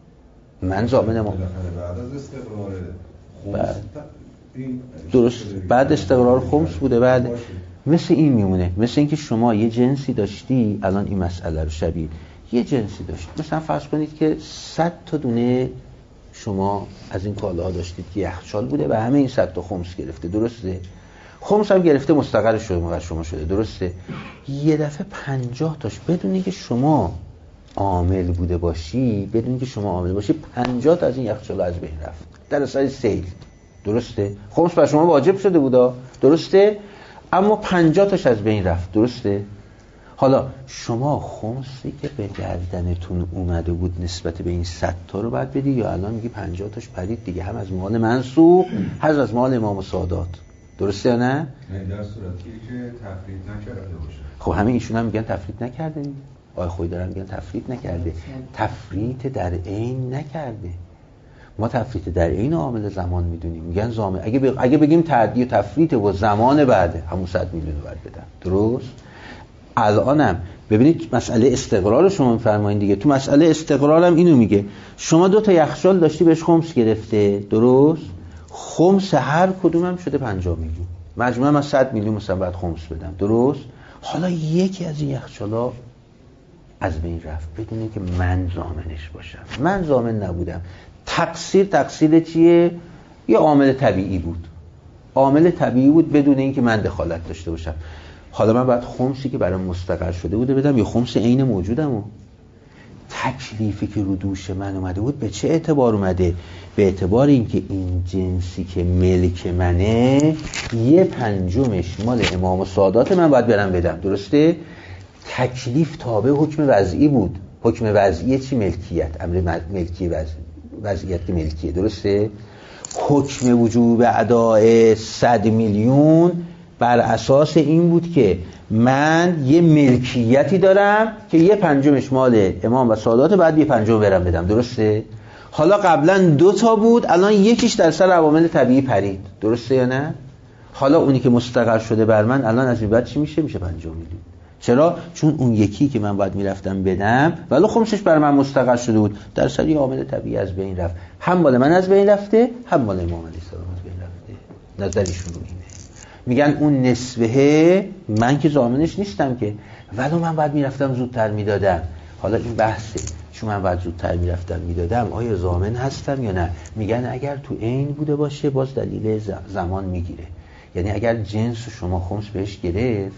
من ضامن امام. بعد از استقرار خمس این درست بعد استقرار خمس بوده. بعد مثل این میمونه، مثل اینکه شما یه جنسی داشتی، الان این مسئله رو شبیه یه جنسی داشت، مثلا فرض کنید که صد تا دونه شما از این کالاها داشتید که یخچال بوده و همه این صد تا خمس گرفته، درسته؟ خمس هم گرفته مستقر شده موقع شما شده، درسته؟ یه دفعه پنجاه تاش بدون اینکه شما عامل بوده باشی، بدون اینکه شما عامل باشی، پنجاه تا از این یخچال از بین رفت در اثر سیل، درسته؟ خمس بر شما واجب شده بودا، درسته؟ اما پنجاه تاش از بین رفت، درسته؟ حالا شما خمسی که به گردنتون اومده بود نسبت به این صد تا رو باید بدی، یا الان میگی پنجاه تاش پرید دیگه، هم از مال منسوب هم از مال امام سادات، درسته یا نه؟ نه در صورتی که تفریط نکرده باشه. خب همه ایشون هم میگن تفریط نکرده. آقای خویی دارن میگن تفریط نکرده، تفریط در عین نکرده. ما تفریط در عین عامل زمان میدونیم، میگن زمان اگه ب... اگه بگیم تعدی و تفریط و زمان بعده، همون صد میلیون رو باید بدن، درست؟ الانم ببینید مسئله استقرار شما میفرمایید دیگه، تو مسئله استقرارم اینو میگه شما دو تا یخچال داشتی بهش خمس گرفته، درست؟ خمس هر کدومم شده پنجاه میلیون، مجموعاً من صد میلیون مثلا باید خمس بدم، درست؟ حالا یکی از این یخچالا از بین رفت بدونه که من ضامنش باشم. من ضامن نبودم. تقصیر تقصیر چیه؟ یه عامل طبیعی بود. عامل طبیعی بود بدون اینکه من دخالت داشته باشم. حالا من باید خمسی که برام مستقر شده بوده بدم یا خمس عین موجودمو؟ تکلیفی که رو دوش من اومده بود به چه اعتبار اومده؟ به اعتبار اینکه این جنسی که ملک منه یه پنجمش مال امام و سادات من باید برم بدم. درسته؟ تکلیف تابع حکم وضعی بود. حکم وضعی چی؟ ملکیت. امر ملکی وضع... وضعیت ملکیه. درسته؟ حکم وجوب اداء صد میلیون بر اساس این بود که من یه ملکیتی دارم که یه پنجمش مال امام و سادات، بعد یه پنجم برم بدم. درسته؟ حالا قبلا دو تا بود، الان یکیش در سر عوامل طبیعی پرید. درسته یا نه؟ حالا اونی که مستقر شده بر من الان از این بعد چی میشه؟ میشه پنجم میلیون. چرا؟ چون اون یکی که من باید میرفتم بدم ولی خمسش بر من مستقر شده بود، در سر یه عامل طبیعی از بین رفت. هم مال من از بین رفته، هم مال امام علیه السلام از بین رفته. نظرشون رو اینه. میگن اون نسبه من که ضامنش نیستم که، ولی من باید میرفتم زودتر میدادم. حالا این بحثه، چون من باید زودتر میرفتم میدادم آیا ضامن هستم یا نه؟ میگن اگر تو عین بوده باشه باز دلیل زمان میگیره. یعنی اگر جنس شما خمس بهش گرفت،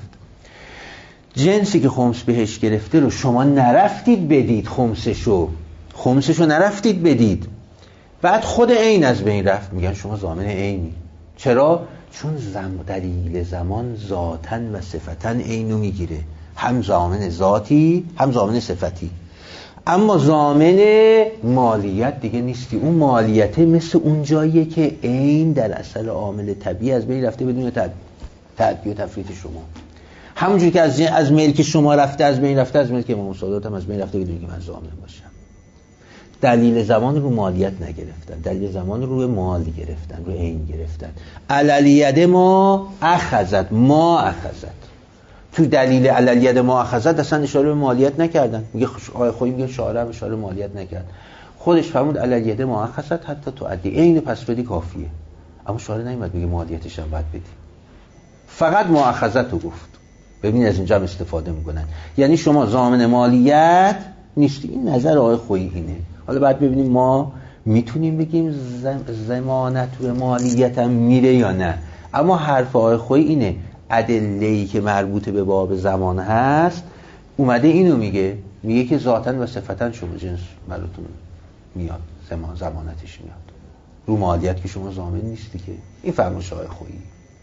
جنسی که خمس بهش گرفته رو شما نرفتید بدید، خمسشو خمسشو نرفتید بدید، بعد خود عین از بین رفت، میگن شما ضامن عینی. چرا؟ چون زم دلیل زمان ذاتاً و صفتاً عینو میگیره، هم ضامن ذاتی هم ضامن صفتی. اما ضامن مالیت دیگه نیستی. اون مالیت مثل اون جاییه که عین در اصل عامل طبیعی از بین رفته بدون تعدی و تفریط شما. همونجوری که از از ملک شما رفته از بین رفته، از ملک امام سادات هم از بین رفته بدون که من ضامن باشم. دلیل زمان رو مالیت نگرفتن، دلیل زمان رو مال گرفتن، رو عین گرفتن. علالید ما اخذت ما اخذت. تو دلیل علالید ما اخذت اصلا اشاره به مالیت نکردن. میگه آقای خویی میگه شارع اشاره مالیت نکرد. خودش فرمود علالید ما اخذت حتی تو عدی عین پس بدی کافیه. اما شارع نمیاد میگه مالیتش هم باید بدی. فقط ما اخذت رو گفت. ببین از اینجا هم استفاده میکنن. یعنی شما ضامن مالیت نیستی. این نظر آقای خویی اینه. حالا بعد ببینیم ما میتونیم بگیم ضمانت و مالیت هم میره یا نه. اما حرف آقای خویی اینه، ادله‌ای که مربوط به باب زمان هست اومده اینو میگه، میگه که ذاتاً و صفتاً شما جنس براتون میاد، زمان زمانتش میاد. رو مالیت که شما ضامن نیستی که. این فرمایش آقای خویی.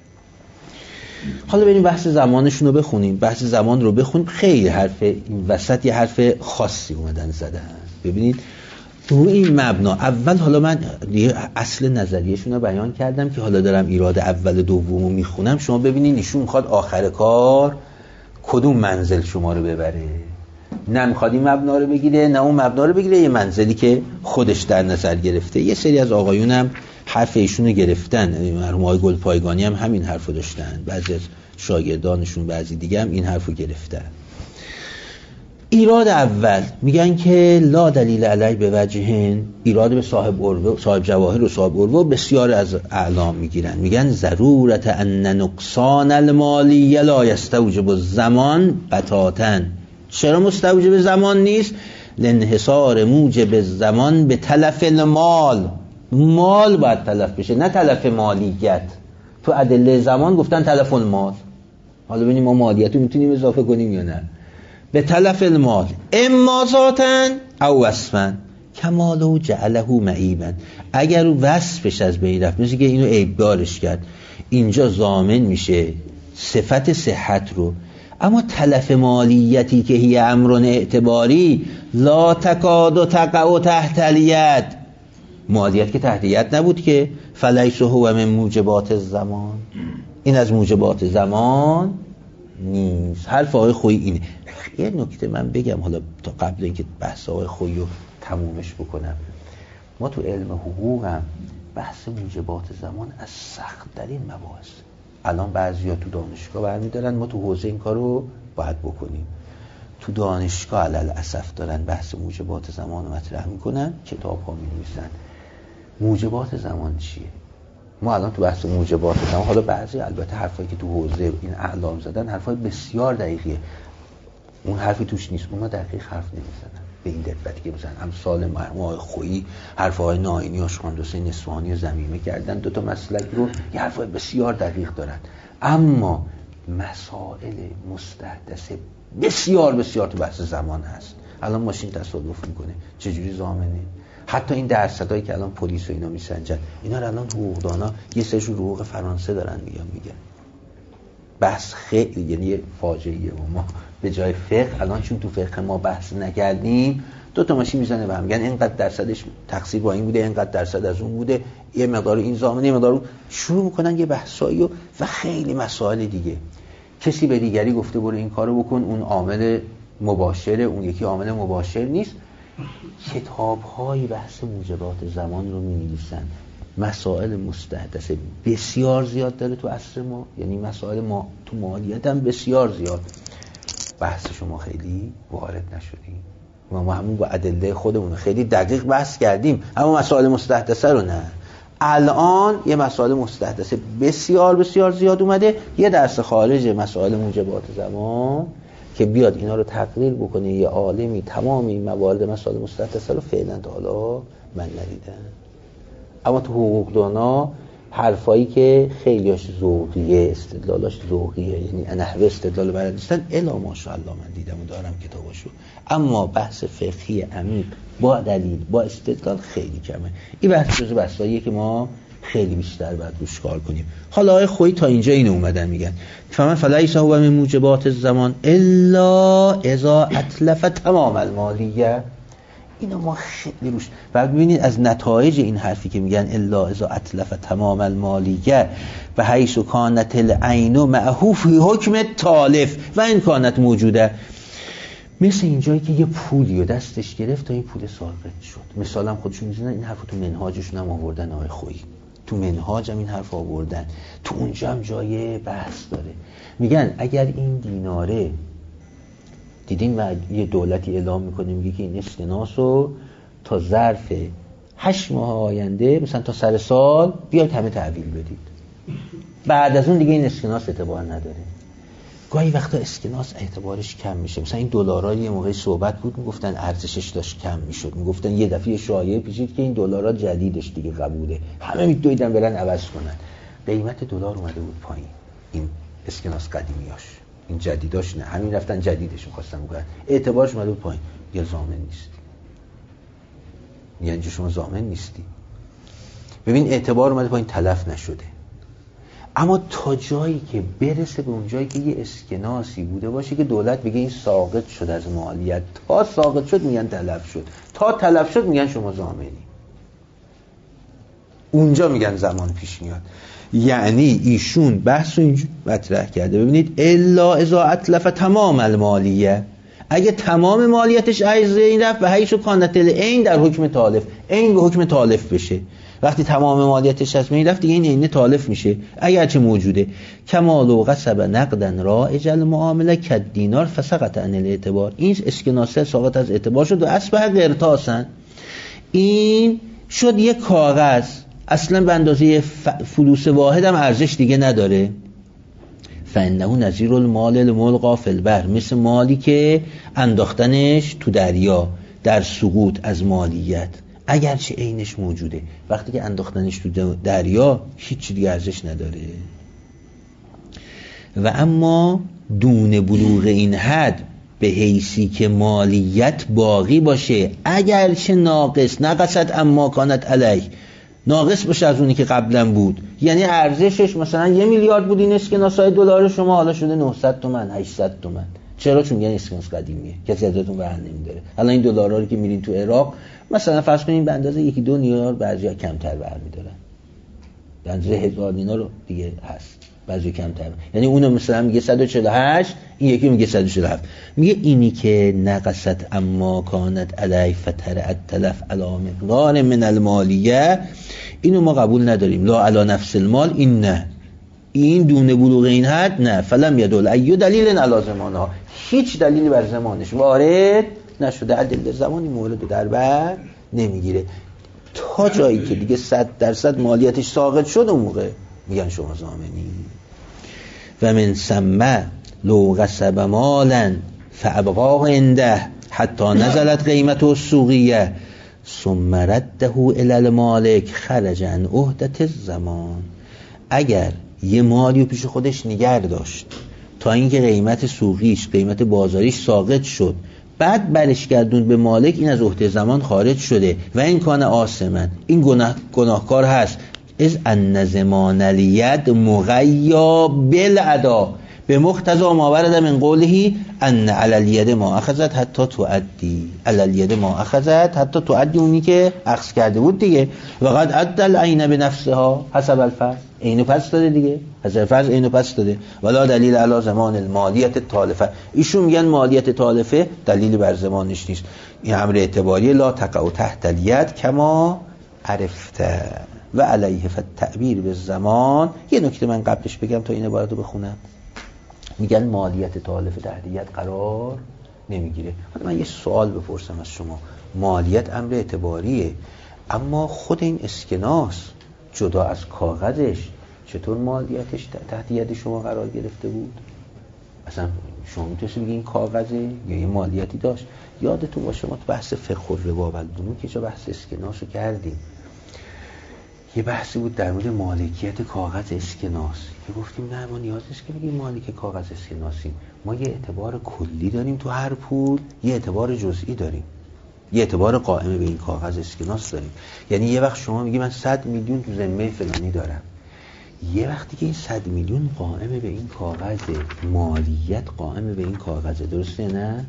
حالا بریم بحث زمانشون رو بخونیم. بحث زمان رو بخونیم. خیلی حرف این وسط یه حرف خاصی اومدن زدن. ببینید تو این مبنا اول، حالا من اصل نظریهشون رو بیان کردم که حالا دارم ایراد اول دومو میخونم. شما ببینید ایشون میخواد آخر کار کدوم منزل شما رو ببره. نه میخواد این مبنا رو بگیره نه اون مبنا رو بگیره، یه منزلی که خودش در نظر گرفته. یه سری از آقایون هم حرف ایشون رو گرفتن. مرحوم آقای گلپایگانی هم همین حرف رو داشتن، بعضی از شاگردانشون بعضی دیگه هم این حرف رو گرفتن. ایراد اول میگن که لا دلیل علی به وجهن، ایراد به صاحب اروه، صاحب جواهر و صاحب اروه بسیار از اعلام میگیرن. میگن ضرورت ان نقصان المالی لا یستوجب الزمان بتاتا. چرا مستوجب زمان نیست؟ لانحصار موجب الزمان به تلف المال. مال باید تلف بشه نه تلف مالیت. تو ادله زمان گفتن تلف المال. حالا ببینیم ما مالیت رو میتونیم اضافه کنیم یا نه. به تلف المال اما ذاتن او وصفن کمالو جعله معیبن. اگر وصفش از بین رفت، مثل که اینو عیبدارش کرد، اینجا ضامن میشه صفت صحت رو. اما تلف مالیتی که هی امرون اعتباری لا تکاد و تقع تحت الید، مالیت که تحت ید نبود که فلیس هو من موجبات الزمان، این از موجبات زمان نیست. حرف آقای خویی اینه. یه نکته من بگم حالا تا قبل اینکه بحث آقای خویی رو تمومش بکنم. ما تو علم حقوق هم بحث موجبات زمان از سخت در این مباحث. الان بعضیا تو دانشگاه برمیدارن، ما تو حوزه این کارو باید بکنیم. تو دانشگاه علل اسف دارن بحث موجبات زمان رو مطرح میکنن، کتاب ها می‌نویسن. موجبات زمان چیه؟ ما الان تو بحث موجبات زمان، حالا بعضی البته حرفایی که تو حوزه این اعلام زدن حرفای بسیار دقیقیه. اون حرفی توش نیست. اونا دقیق حرف نمیزنن به این دقتی که بزنن. امثال ما خویی حرفهای ناینی، آشخوند حسین اصفهانی ضمیمه کردن، دو تا مسلک رو یه حرفای بسیار دقیق دارن، اما مسائل مستحدث بسیار بسیار تو بحث زمان هست. الان ماشین تصادف میکنه چجوری ضامنه؟ حتی این درصدایی که الان پلیس و اینا میسنجن، اینا رو الان حقوقدانا یه سرشون حقوق فرانسه دارن میگن میگن بحث خیلی یعنی فاجعه‌ایه. و ما به جای فقه الان چون تو فقه ما بحث نکردیم، دو تا ماشین میزنه و هم میگن اینقدر درصدش تقصیر با این بوده، اینقدر درصد از اون بوده، یه مقدار این ضامنه، یه مقدار شروع میکنن یه بحثایی و, و خیلی مسائل دیگه. کسی به دیگری گفته برو این کارو بکن، اون عامل مباشره، اون یکی عامل مباشر نیست. کتاب‌های بحث موجبات زمان رو می‌نویسن. مسائل مستحدث بسیار زیاد داره تو عصر ما، یعنی مسائل ما تو مالیات هم بسیار زیاد. بحث شما خیلی وارد نشدیم. ما, ما همون با ادله خودمون خیلی دقیق بحث کردیم، اما مسائل مستحدثه رو نه. الان یه مسائل مستحدث بسیار بسیار زیاد اومده، یه درس خارج مسائل موجبات زمان که بیاد اینا رو تقریر بکنه یه عالمی تمام این موارد مسائل مستحدثه رو فعلا تا حالا من ندیدم. اما تو حقوقدانا حرفایی که خیلیاش ذوقیه، استدلالاش ذوقیه، یعنی نحوه استدلال بلد نیستن، الا ماشاءالله من دیدم و دارم کتاباشو، اما بحث فقهی عمیق با دلیل با استدلال خیلی کمه. این بحث جزو بحثاییه که ما خیلی بیشتر باید روش کار کنیم. حالا آقای خویی تا اینجا اینو اومدن میگن فمن فلیس هو من موجبات الزمان الا اذا اتلف تمام المالیه. اینا ما خیلی روش و ببینید از نتایج این حرفی که میگن الا اذا اتلف تمام المالیه و حیث کانت العین معه فی حکم تالف و این کانت موجوده، مثل اینجایی که یه پولی رو دستش گرفت تا این پول ساقط شد. مثلا خودشون میزنن این حرف تو منهاجشون هم آوردن. آقای خویی تو منهاج هم این حرف آوردن، تو اونجا هم جای بحث داره. میگن اگر این دیناره دیدیم و یه دولتی اعلام میکنه میگه که این اسکناس رو تا ظرف هشت ماه آینده مثلا تا سر سال بیاید همه تحویل بدید، بعد از اون دیگه این اسکناس اعتبار نداره. گاهی وقتا اسکناس اعتبارش کم میشه. مثلا این دلارا یه موقع صحبت بود میگفتن ارزشش داشت کم میشد، میگفتن یه دفعه شایعه پیچید که این دلارا جدیدش دیگه قبوله، همه میدویدن برن عوض کنن. قیمت دلار اومده بود پایین، این اسکناس قدیمیاش، این جدیداش نه، همین رفتن جدیدش می‌خواستن بکنن، اعتبارش اومده بود پایین. یا ضامن نیستی، یعنی شما ضامن نیستی. ببین اعتبار اومده پایین، تلف نشده. اما تا جایی که برسه به اون جایی که یه اسکناسی بوده باشه که دولت بگه این ساقط شد از مالیت، تا ساقط شد میگن تلف شد، تا تلف شد میگن شما ضامنی، اونجا میگن زمان پیش میاد. یعنی ایشون بحث رو اینجور مطرح کرده. ببینید الا اذا اتلف تمام المالیه، اگه تمام مالیتش عیز این رفت و حیث کانت العین در حکم تالف، عین به حکم تالف بشه. وقتی تمام مالیتش از بین رفت دیگه این عینه تالف میشه اگرچه موجوده. کما لو غصب نقدا رائج المعامله کدینار فسقط عن الاعتبار، این اسکناسه ساقط از اعتبار شد و اصبح قرطاسن، این شد یک کاغذ اصلا به اندازه فلوس واحد هم ارزش دیگه نداره. فانه نظیر المال الملقا فی البحر، مثل مالی که انداختنش تو دریا در سقوط از مالیت، اگرچه عینش موجوده، وقتی که انداختنش تو دریا هیچ دیگه ارزش نداره. و اما دون بلوغ این حد به حیثی که مالیت باقی باشه، اگرچه ناقص نقصت اما کانت علیه، ناقص باشه از اونی که قبلا بود، یعنی ارزشش مثلا یه میلیارد بود این اسکناسای دلار شما، حالا شده نهصد تومن هشتصد تومن. چرا؟ چون میگن اسکناس قدیمیه، کسی ازتون بر نمیداره. الان این دلارا رو که میرین تو عراق مثلا فرض کنین به اندازه یکی دو دینار، بعضیا کمتر برمیدارن، به اندازه هزار دینار رو دیگه هست، بعضی کمتر. یعنی اونو مثلا میگه صد و چهل و هشت، این یکی میگه صد و چهل و هفت. میگه اینی که نقصت اما کانت علی فتر التلف علی مقدار من المالیه، اینو ما قبول نداریم. لا علی نفس المال، این نه، این دون بلوغ این حد نه. فلم یدل ای دلیل علی زمانها، هیچ دلیلی بر زمانش وارد نشده. ادله زمانی مورد در بر نمیگیره. تا جایی که دیگه صد درصد مالیتش ساقط شد اون موقع میگن شما ضامنی. و من ثم لو غصب مالا فابقاه عنده حتی نزلت قیمته السوقیه ثم رده الی المالک خرج عن عهدة الزمان. اگر یه مالی رو پیش خودش نگه داشت تا اینکه قیمت سوقیش، قیمت بازاریش ساقط شد، بعد برش گردوند به مالک، این از عهده زمان خارج شده و این کان آثما، این گناه گناهکار هست. از ان زمان الید مغیا بالادا به مقتضی ما ورد من قوله ان علی الید ما اخذت حتی تؤدی، علی الید ما اخذت حتی تؤدی، اونی که اخذ کرده بود دیگه. و قد ادى العین بنفسها حسب الفرض، اینو پس داده دیگه، حسب الفرض اینو پس داده. ولا دلیل علی زمان المالیت تالفه، ایشون میگن مالیت تالفه دلیلی بر زمانش نیست. این امر اعتباری لا تقع تحت الید کما عرفته و علیه فالتعبیر به زمان. یه نکته من قبلش بگم تا این عبارت رو بخونم. میگن مالیت تالفه تحت ید قرار نمیگیره. حالا من یه سوال بپرسم از شما، مالیت امر اعتباریه، اما خود این اسکناس جدا از کاغذش چطور مالیتش تحت ید شما قرار گرفته بود؟ اصلا شما میتونید بگید این کاغذه یا یه مالیتی داشت؟ یادتون باشه ما تو بحث فقه الربا و البنوک که جا بحث اسکناس رو کردیم، یه بحثی بود در مورد مالکیت کاغذ اسکناس که گفتیم نه ما نیاز نیست که بگیم مالک کاغذ اسکناسیم، ما یه اعتبار کلی داریم تو هر پول، یه اعتبار جزئی داریم، یه اعتبار قائم به این کاغذ اسکناس داریم. یعنی یه وقت شما میگی من صد میلیون تو ذمه فلانی دارم، یه وقتی که این صد میلیون قائم به این کاغذ، مالیت قائم به این کاغذ، درسته نه؟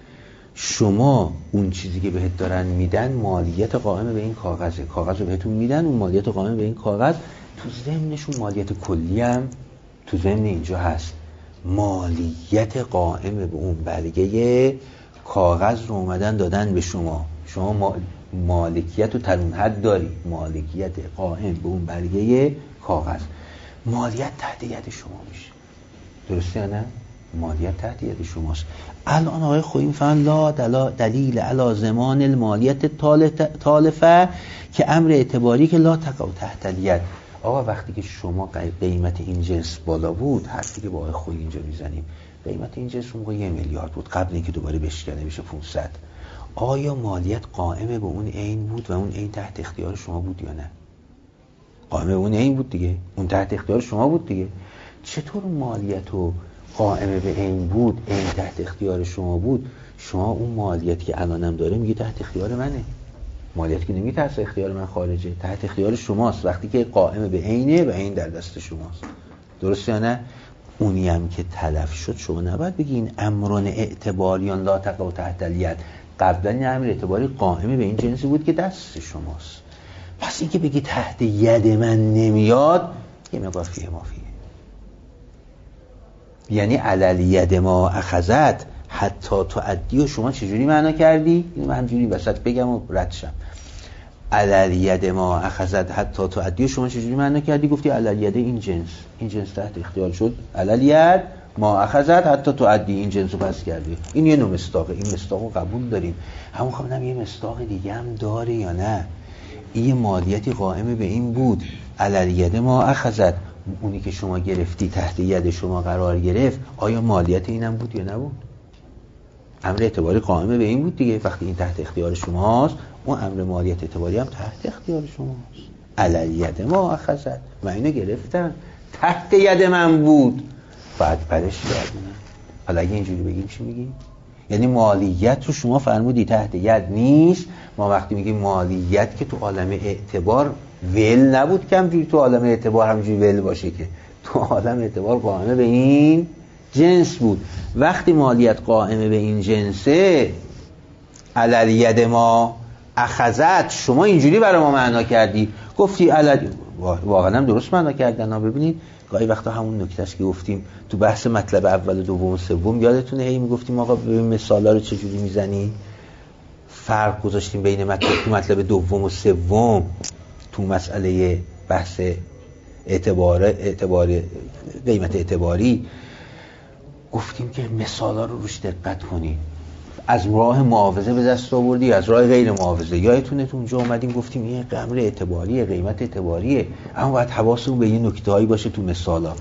شما اون چیزی که بهت دارن میدن مالیت قائم به این کاغذه، کاغذ رو بهتون میدن، اون مالیت قائم به این کاغذ، تو ضمنشون مالیت کلی هم تو ضمن اینجا هست. مالیت قائم به اون برگه کاغذ رو اومدن دادن به شما، شما ما مالکیت رو ترون حد داری، مالکیت قائم به اون برگه کاغذ، مالیت تحت ید شما میشه، درسته یا نه؟ مالیت تحت ید شماست. الان آقای خویی میفهمن لا دلیل علی زمان المالیت تالفه که امر اعتباری که لا تقع تحت الید. آقا وقتی که شما قیمت این جنس بالا بود، حرفی که با آقای خویی اینجا میزنیم، قیمت این جنس اون موقع یه میلیارد بود قبل اینکه دوباره بشکنه بشه پانصد، آیا مالیت قائم به اون عین بود و اون عین تحت اختیار شما بود یا نه؟ قائم به اون عین بود دیگه، اون تحت اختیار شما بود دیگه. چطور مالیت رو قائم به عین بود، عین تحت اختیار شما بود، شما اون مالیتی که الانم داره میگه تحت اختیار منه؟ مالیتی که نمیگه تحت اختیار من خارجه، تحت اختیار شماست وقتی که قائم به عینه و عین در دست شماست، درسته یا نه؟ اونی هم که تلف شد شما نباید بگی این امران اعتباریان لا تقع تحت الید، قبلا این امر اعتباری قائم به این جنسی بود که دست شماست. پس این که بگی تحت ید من نمیاد یه مقدار فیه مافیه، یعنی علل ید ما اخذت حتی تؤدی و شما چجوری معنا کردی؟ اینو من همجوری وسط بگم و رد شم. علل ید ما اخذت حتی تؤدی و شما چجوری معنا کردی؟ گفتی علل ید این جنس، این جنس تحت اختیار شد، علل ید ما اخذت حتی تؤدی، این جنس رو پس کردی. این یه نوع مصداقه، این مصداق رو قبول داریم، همون خواهدم یه مصداق دیگه هم داره یا نه؟ این مالیتی قائم به این بود، علل ید ما اخذت، اونی که شما گرفتی تحت ید شما قرار گرفت، آیا مالیت اینم بود یا نبود؟ امر اعتباری قائم به این بود دیگه، وقتی این تحت اختیار شماست اون امر مالیت اعتباری هم تحت اختیار شماست. علل ید ما اخذت، من اینو گرفتم تحت ید من بود، بعد برش گردونم. حالا اگه اینجوری بگیم چی میگیم؟ یعنی مالیت رو شما فرمودی تحت ید نیست، ما وقتی میگیم مالیت که تو عالم اعتبار ول نبود که همجوری تو عالم اعتبار همجوری ول باشه، که تو عالم اعتبار قائمه به این جنس بود. وقتی مالیت قائمه به این جنسه، علل ید ما اخذت، شما اینجوری برای ما معنا کردی، گفتی علل، واقعا هم درست معنا کردن ها. ببینید گاهی وقتا همون نکتهش که گفتیم تو بحث مطلب اول و دوم و سوم، یادتونه هی میگفتیم آقا ببین مثالا رو چجوری میزنی، فرق گذاشتیم بین مطلب تو مطلب دوم و سوم تو مسئله بحث اعتبار اعتبار قیمت اعتباری، گفتیم که مثالا رو روش دقت کنید، از راه معاوضه به دست آوردی، از راه غیر معاوضه. یادتونه تو اونجا اومدیم گفتیم این قمر اعتباریه، قیمت اعتباریه، اما باید حواسمون به این نکته‌هایی باشه تو مثالا.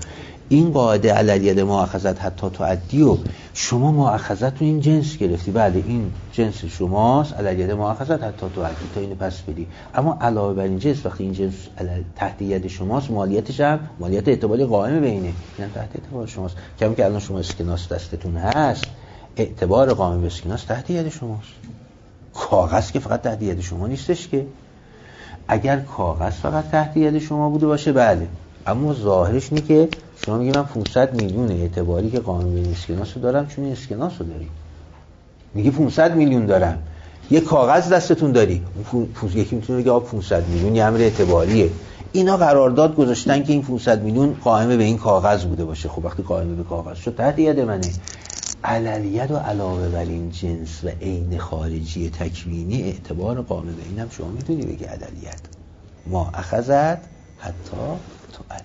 این قاعده علل مؤاخذت حتی تعدی و شما مؤاخذت رو این جنس گرفتی، بله این جنس شماست، علل مؤاخذت حتی تعدی تا اینو پس بدی، اما علاوه بر این جنس وقتی این جنس تحت ید شماست مالیاتش هم مالیات اعتباری قائم بینه، این تحت اعتبار شماست. کمی که الان شما اسکناس دستتون هست اعتبار قائم به اسکناس تحت ید شماست. کاغذ که فقط تحت ید شما نیستش که. اگر کاغذ فقط تحت ید شما بوده باشه بله، اما ظاهرش اینه که شما میگی من پانصد میلیون اعتباری که قانون به اسکناس رو دارم، چون اسکناس رو داری میگی پانصد میلیون دارم، یه کاغذ دستتون داری، یکی میتونه بگه آب پانصد میلیون یه امر اعتباریه، اینا قرارداد گذاشتن که این پانصد میلیون قائم به این کاغذ بوده باشه. خب وقتی قائم به کاغذ شد تحت ید منه. عللیت و علاوه بر این جنس و عین خارجی تکوینی اعتبار قائم به اینم شما میتونی بگی عللیت ما اخذت حتی تعد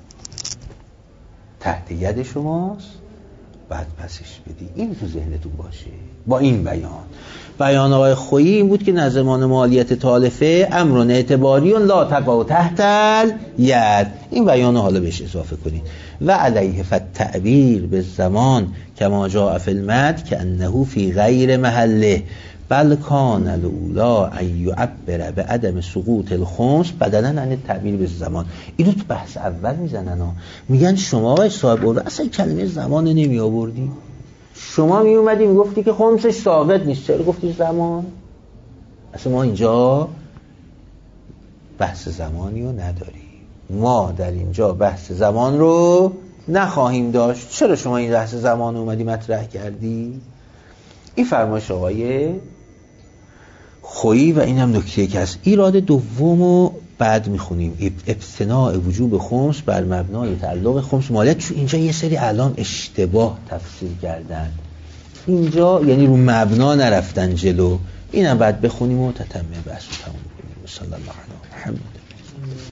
تحت ید شماست بعد پسش بدی. این تو ذهنتون باشه. با این بیان بیان آقای خویی این بود که نظمان مالیت تالفه امرون اعتباری لا تقع تحت الید. این بیان حالا بهش اضافه کنید. و علیه فالتعبیر به زمان کما جاء فی المد که انه فی غیر محله بل کان الاولا ان یعبر به عدم سقوط الخمس بدلا عن التعبیر به زمان. اینو تو بحث اول میزنن ها، میگن شما آقای صاحب اول اصلا کلمه زمان نمی آوردی، شما می اومدی میگفتی که خمسش ثابت نیست، چرا گفتی زمان؟ اصلا ما اینجا بحث زمانی رو نداریم، ما در اینجا بحث زمان رو نخواهیم داشت. چرا شما این بحث زمان رو اومدی مطرح کردی؟ این فرمایش آقای خویی و این هم نکته که هست. ایراد دومو بعد میخونیم، ابتناء وجوب خمس بر مبنای تعلق خمس مالیت. چون اینجا یه سری الان اشتباه تفسیر کردن، اینجا یعنی رو مبنا نرفتن جلو. اینم بعد بخونیم و تتمه بحث رو تموم کنیم. صلی الله علیه و محمد.